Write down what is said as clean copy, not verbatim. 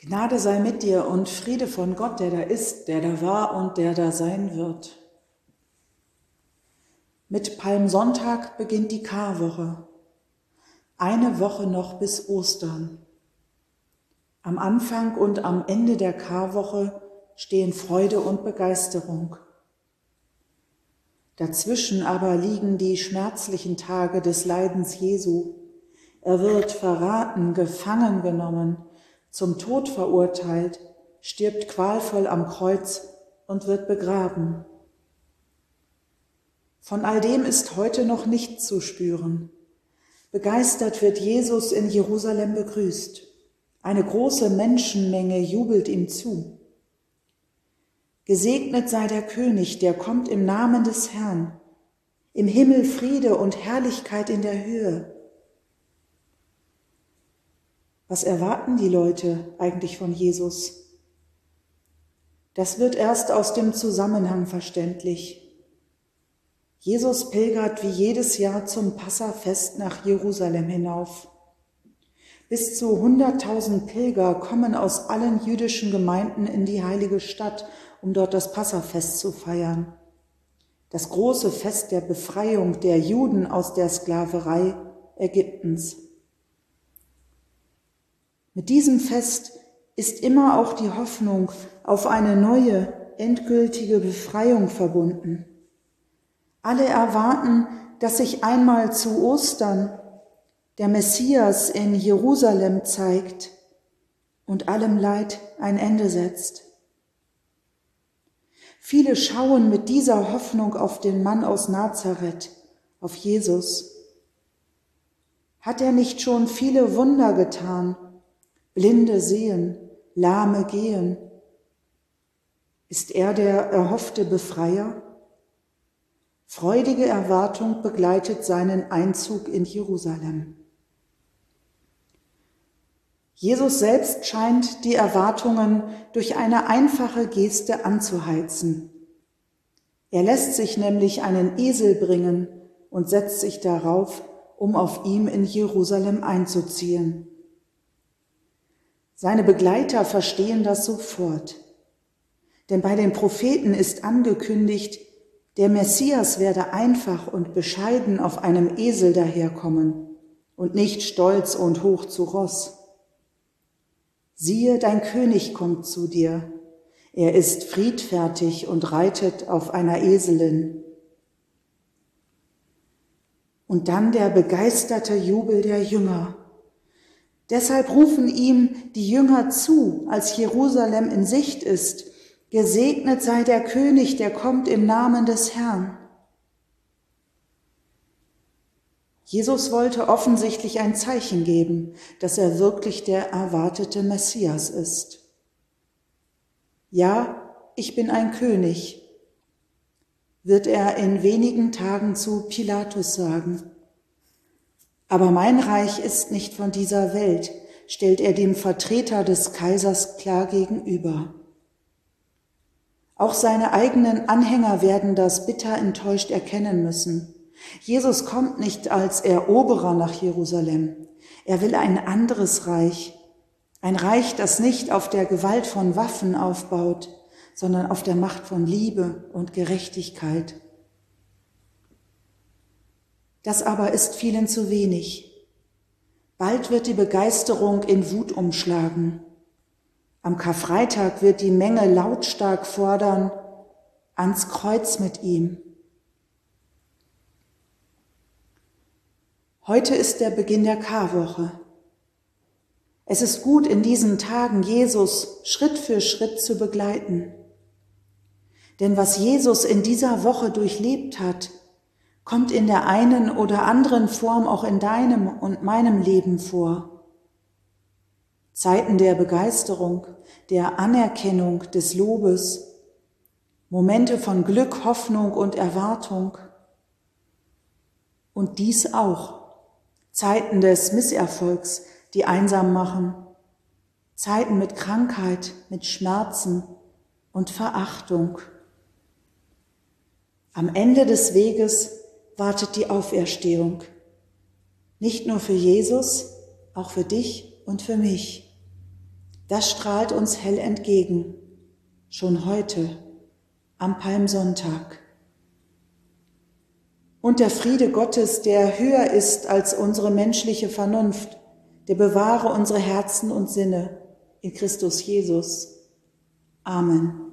Gnade sei mit dir und Friede von Gott, der da ist, der da war und der da sein wird. Mit Palmsonntag beginnt die Karwoche. Eine Woche noch bis Ostern. Am Anfang und am Ende der Karwoche stehen Freude und Begeisterung. Dazwischen aber liegen die schmerzlichen Tage des Leidens Jesu. Er wird verraten, gefangen genommen, zum Tod verurteilt, stirbt qualvoll am Kreuz und wird begraben. Von all dem ist heute noch nichts zu spüren. Begeistert wird Jesus in Jerusalem begrüßt. Eine große Menschenmenge jubelt ihm zu. Gesegnet sei der König, der kommt im Namen des Herrn. Im Himmel Friede und Herrlichkeit in der Höhe. Was erwarten die Leute eigentlich von Jesus? Das wird erst aus dem Zusammenhang verständlich. Jesus pilgert wie jedes Jahr zum Passafest nach Jerusalem hinauf. Bis zu 100.000 Pilger kommen aus allen jüdischen Gemeinden in die heilige Stadt, um dort das Passafest zu feiern. Das große Fest der Befreiung der Juden aus der Sklaverei Ägyptens. Mit diesem Fest ist immer auch die Hoffnung auf eine neue, endgültige Befreiung verbunden. Alle erwarten, dass sich einmal zu Ostern der Messias in Jerusalem zeigt und allem Leid ein Ende setzt. Viele schauen mit dieser Hoffnung auf den Mann aus Nazareth, auf Jesus. Hat er nicht schon viele Wunder getan? Blinde sehen, Lahme gehen. Ist er der erhoffte Befreier? Freudige Erwartung begleitet seinen Einzug in Jerusalem. Jesus selbst scheint die Erwartungen durch eine einfache Geste anzuheizen. Er lässt sich nämlich einen Esel bringen und setzt sich darauf, um auf ihm in Jerusalem einzuziehen. Seine Begleiter verstehen das sofort, denn bei den Propheten ist angekündigt, der Messias werde einfach und bescheiden auf einem Esel daherkommen und nicht stolz und hoch zu Ross. Siehe, dein König kommt zu dir. Er ist friedfertig und reitet auf einer Eselin. Und dann der begeisterte Jubel der Jünger. Deshalb rufen ihm die Jünger zu, als Jerusalem in Sicht ist: Gesegnet sei der König, der kommt im Namen des Herrn. Jesus wollte offensichtlich ein Zeichen geben, dass er wirklich der erwartete Messias ist. Ja, ich bin ein König, wird er in wenigen Tagen zu Pilatus sagen. Aber mein Reich ist nicht von dieser Welt, stellt er dem Vertreter des Kaisers klar gegenüber. Auch seine eigenen Anhänger werden das bitter enttäuscht erkennen müssen. Jesus kommt nicht als Eroberer nach Jerusalem. Er will ein anderes Reich. Ein Reich, das nicht auf der Gewalt von Waffen aufbaut, sondern auf der Macht von Liebe und Gerechtigkeit. Das aber ist vielen zu wenig. Bald wird die Begeisterung in Wut umschlagen. Am Karfreitag wird die Menge lautstark fordern: ans Kreuz mit ihm. Heute ist der Beginn der Karwoche. Es ist gut, in diesen Tagen Jesus Schritt für Schritt zu begleiten. Denn was Jesus in dieser Woche durchlebt hat, kommt in der einen oder anderen Form auch in deinem und meinem Leben vor. Zeiten der Begeisterung, der Anerkennung, des Lobes, Momente von Glück, Hoffnung und Erwartung. Und dies auch Zeiten des Misserfolgs, die einsam machen, Zeiten mit Krankheit, mit Schmerzen und Verachtung. Am Ende des Weges wartet die Auferstehung. Nicht nur für Jesus, auch für dich und für mich. Das strahlt uns hell entgegen, schon heute, am Palmsonntag. Und der Friede Gottes, der höher ist als unsere menschliche Vernunft, der bewahre unsere Herzen und Sinne in Christus Jesus. Amen.